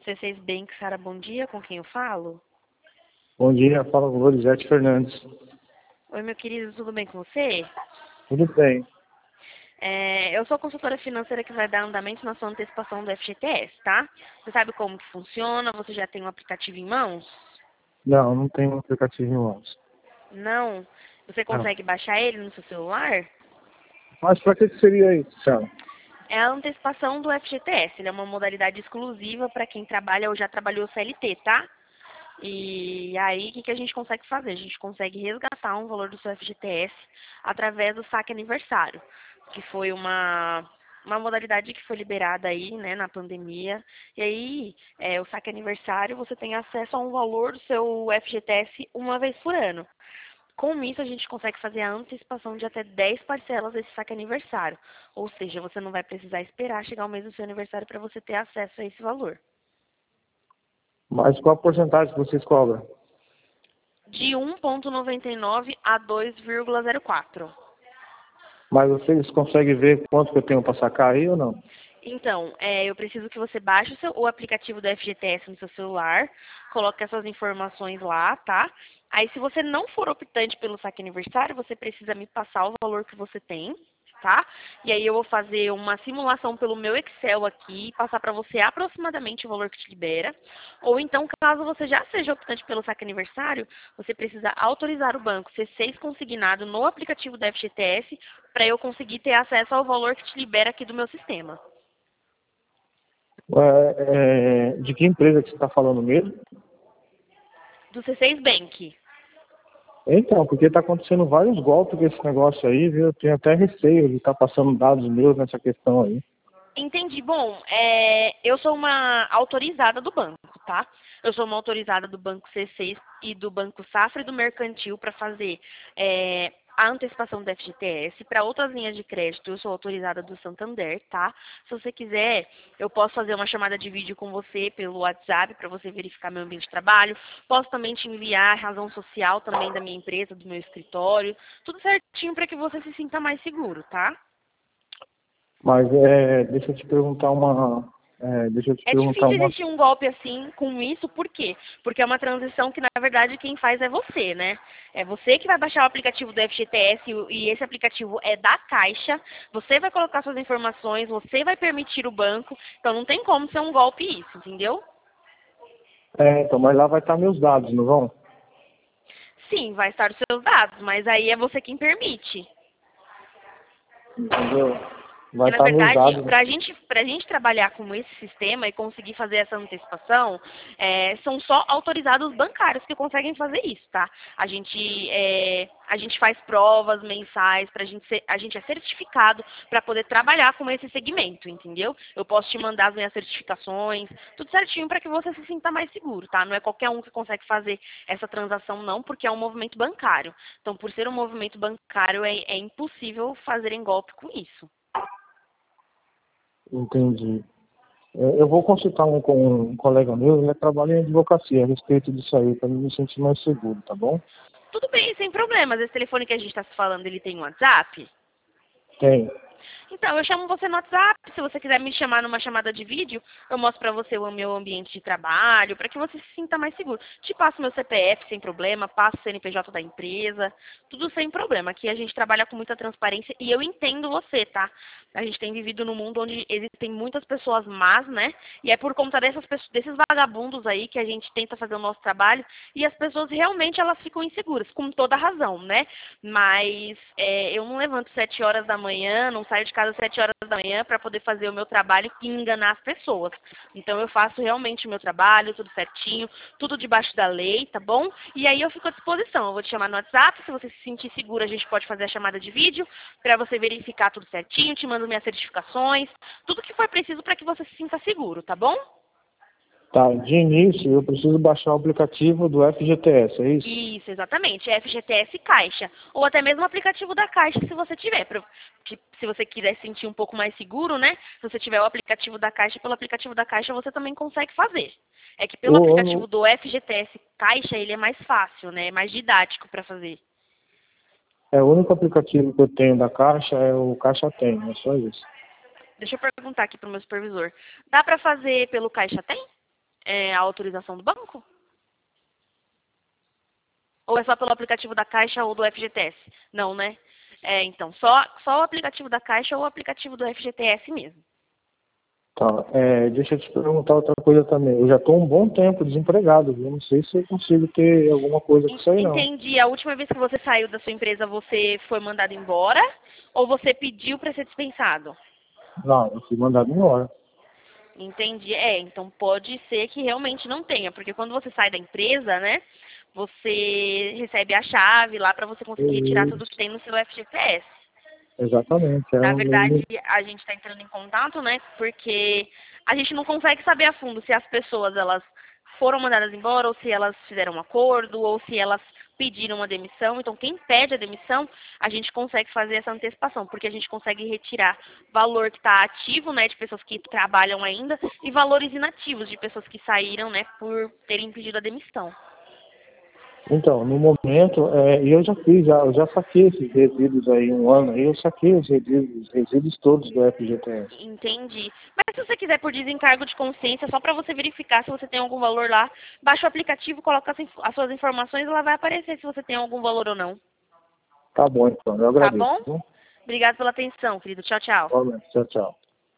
C6 Bank, Sara, bom dia. Com quem eu falo? Bom dia, fala com o Lorizete Fernandes. Oi, meu querido, tudo bem com você? Tudo bem. Eu sou a consultora financeira que vai dar andamento na sua antecipação do FGTS, tá? Você sabe como que funciona? Você já tem um aplicativo em mãos? Não tem um aplicativo em mãos. Não? Você Não. consegue baixar ele no seu celular? Mas para que seria isso, Sara? É a antecipação do FGTS. Ele é uma modalidade exclusiva para quem trabalha ou já trabalhou CLT, tá? E aí, o que a gente consegue fazer? A gente consegue resgatar um valor do seu FGTS através do saque aniversário, que foi uma modalidade que foi liberada aí, né, na pandemia. E aí, o saque aniversário, você tem acesso a um valor do seu FGTS uma vez por ano. Com isso, a gente consegue fazer a antecipação de até 10 parcelas desse saque aniversário. Ou seja, você não vai precisar esperar chegar o mês do seu aniversário para você ter acesso a esse valor. Mas qual a porcentagem que vocês cobram? De 1,99 a 2,04. Mas vocês conseguem ver quanto que eu tenho para sacar aí ou não? Então, eu preciso que você baixe o aplicativo do FGTS no seu celular, coloque essas informações lá, tá? Aí, se você não for optante pelo saque aniversário, você precisa me passar o valor que você tem, tá? E aí eu vou fazer uma simulação pelo meu Excel aqui e passar para você aproximadamente o valor que te libera. Ou então, caso você já seja optante pelo saque aniversário, você precisa autorizar o banco C6 consignado no aplicativo do FGTS para eu conseguir ter acesso ao valor que te libera aqui do meu sistema. De que empresa que você está falando mesmo? Do C6 Bank. Então, porque está acontecendo vários golpes com esse negócio aí, viu? Eu tenho até receio de estar passando dados meus nessa questão aí. Entendi. Bom, eu sou uma autorizada do banco, tá? Eu sou uma autorizada do Banco C6 e do Banco Safra e do Mercantil para fazer a antecipação do FGTS. Para outras linhas de crédito, eu sou autorizada do Santander, tá? Se você quiser, eu posso fazer uma chamada de vídeo com você pelo WhatsApp para você verificar meu ambiente de trabalho. Posso também te enviar a razão social também da minha empresa, do meu escritório. Tudo certinho para que você se sinta mais seguro, tá? Mas deixa eu te perguntar É difícil existir um golpe assim com isso, por quê? Porque é uma transição que, na verdade, quem faz é você, né? É você que vai baixar o aplicativo do FGTS e esse aplicativo é da Caixa. Você vai colocar suas informações, você vai permitir o banco. Então não tem como ser um golpe isso, entendeu? Então, mas lá vai estar meus dados, não vão? Sim, vai estar os seus dados, mas aí é você quem permite. Entendeu? Vai Porque, na estar meus verdade, dados. para a gente trabalhar com esse sistema e conseguir fazer essa antecipação, são só autorizados bancários que conseguem fazer isso, tá? A gente faz provas mensais, a gente é certificado para poder trabalhar com esse segmento, entendeu? Eu posso te mandar as minhas certificações, tudo certinho para que você se sinta mais seguro, tá? Não é qualquer um que consegue fazer essa transação, não, porque é um movimento bancário. Então, por ser um movimento bancário, é impossível fazerem golpe com isso. Entendi. Eu vou consultar com um colega meu, ele trabalha em advocacia a respeito disso aí, para me sentir mais seguro, tá bom? Tudo bem, sem problemas. Esse telefone que a gente está se falando, ele tem um WhatsApp? Tem. Então, eu chamo você no WhatsApp. Se você quiser me chamar numa chamada de vídeo, eu mostro para você o meu ambiente de trabalho, para que você se sinta mais seguro. Te passo meu CPF sem problema, passo o CNPJ da empresa, tudo sem problema. Aqui a gente trabalha com muita transparência e eu entendo você, tá? A gente tem vivido num mundo onde existem muitas pessoas más, né? E é por conta desses vagabundos aí que a gente tenta fazer o nosso trabalho e as pessoas realmente elas ficam inseguras, com toda razão, né? Mas eu não levanto 7 horas da manhã, não saio de casa às 7 horas da manhã para poder fazer o meu trabalho e enganar as pessoas. Então eu faço realmente o meu trabalho, tudo certinho, tudo debaixo da lei, tá bom? E aí eu fico à disposição. Eu vou te chamar no WhatsApp, se você se sentir segura, a gente pode fazer a chamada de vídeo para você verificar tudo certinho, te mando minhas certificações, tudo que for preciso para que você se sinta seguro, tá bom? Tá, de início eu preciso baixar o aplicativo do FGTS, é isso? Isso, exatamente. É FGTS Caixa. Ou até mesmo o aplicativo da Caixa, se você tiver. Se você quiser se sentir um pouco mais seguro, né? Se você tiver o aplicativo da Caixa, pelo aplicativo da Caixa você também consegue fazer. É que pelo aplicativo do FGTS Caixa, ele é mais fácil, né? É mais didático para fazer. O único aplicativo que eu tenho da Caixa é o Caixa Tem, é só isso. Deixa eu perguntar aqui pro meu supervisor. Dá para fazer pelo Caixa Tem? a autorização do banco? Ou é só pelo aplicativo da Caixa ou do FGTS? Não, né? Então, só o aplicativo da Caixa ou o aplicativo do FGTS mesmo. Tá, deixa eu te perguntar outra coisa também. Eu já estou um bom tempo desempregado, viu? Não sei se eu consigo ter alguma coisa com isso aí, não. Entendi. A última vez que você saiu da sua empresa, você foi mandado embora ou você pediu para ser dispensado? Não, eu fui mandado embora. Entendi. Então pode ser que realmente não tenha, porque quando você sai da empresa, né, você recebe a chave lá para você conseguir retirar tudo que tem no seu FGTS. Exatamente. Na verdade, a gente está entrando em contato, né, porque a gente não consegue saber a fundo se as pessoas elas foram mandadas embora ou se elas fizeram um acordo ou se elas pediram uma demissão. Então, quem pede a demissão, a gente consegue fazer essa antecipação, porque a gente consegue retirar valor que está ativo, né, de pessoas que trabalham ainda, e valores inativos de pessoas que saíram, né, por terem pedido a demissão. Então, no momento, eu já saquei esses resíduos aí um ano, aí eu saquei os resíduos todos do FGTS. Entendi. Mas se você quiser por desencargo de consciência, só para você verificar se você tem algum valor lá, baixa o aplicativo, coloca as suas informações e lá vai aparecer se você tem algum valor ou não. Tá bom, então, eu Tá agradeço. bom? Viu? Obrigada pela atenção, querido. Tchau, tchau. Tchau, tchau.